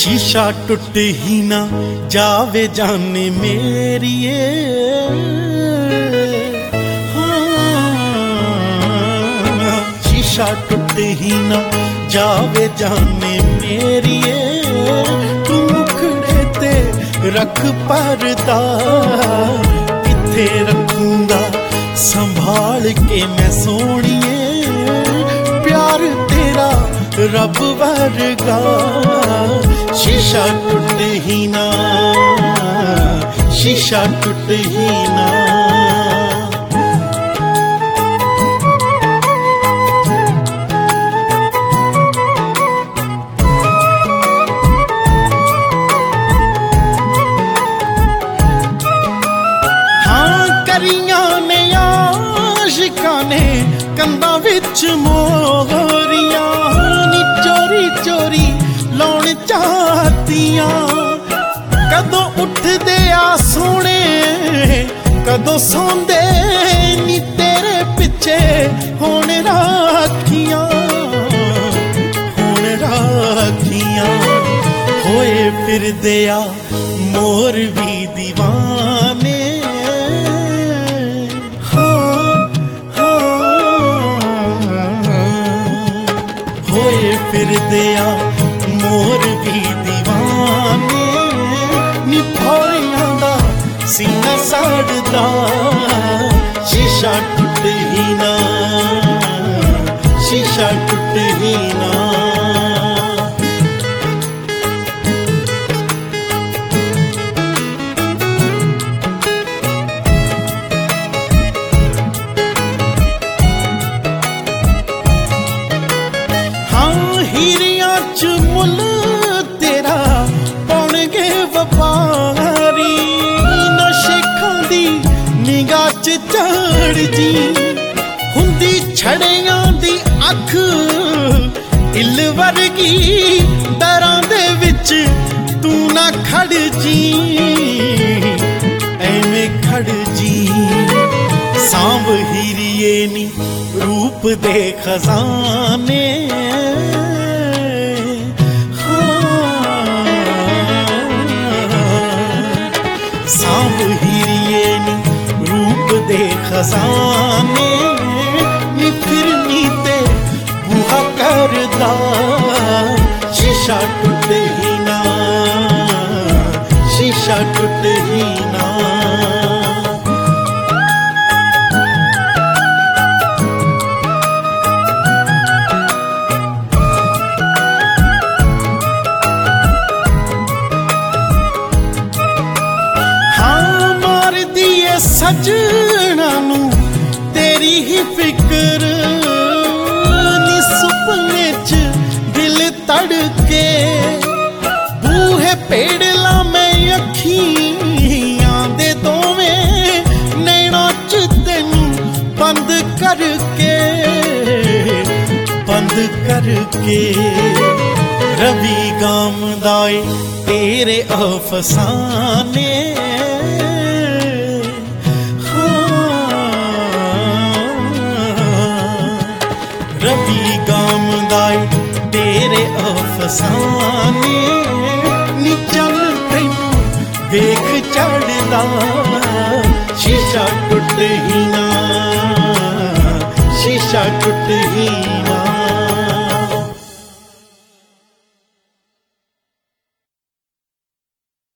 शीशा टूट ही ना जावे जाने मेरिए, हाँ शीशा टूट ही ना जावे जाने मेरिए। तू मुखड़े ते रख पर्दा, किथे रखूंगा संभाल के मैं सोनिए। प्यार तेरा रब वर्गा, शीशा टूट ही ना, शीशा टूट ही ना। हाँ करियां ने आशिकां ने कंधा विच मोहरियां, नी चोरी चोरी लाउण चाहतियां। कदों उठदे आ सोने कदों सौंदे नी तेरे पिछे होण राखियां, होण राखियां। होए फिरदे आ मोर भी दीवाने, फिरदे आ मोर भी दीवाने। नी भौरियां दा सीना साड़दा, शीशा टूट ही ना, शीशा टूट ही ना। हीरियां च मुल तेरा पाउणगे वपारी, नशेखां दी निगाह च चढ़ जी। हुंदी छड़ियां दी अख इल वर्गी, दरां दे विच तू ना खड़ जी, एवें खड़ जी। सांभ हीरिए नी रूप दे खजाने, सांभ हीरिए नी रूप दे खजाने। नी फिरनी ते बुहा करदा, शीशा टूट ही ना, शीशा टूट ही ना। सजना नू तेरी ही फिक्र, नी सुपने च दिल तड़के। बूहे पेड़ला मैं अखियां दे दोवें नैना च तेनू बंद करके, बंद करके। रवि गामदाए तेरे अफसाने, रवि गामदाए तेरे अफसाने। नी चल तैनू वेख चढ़दा, शीशा टूट ही ना, शीशा टूट ही ना।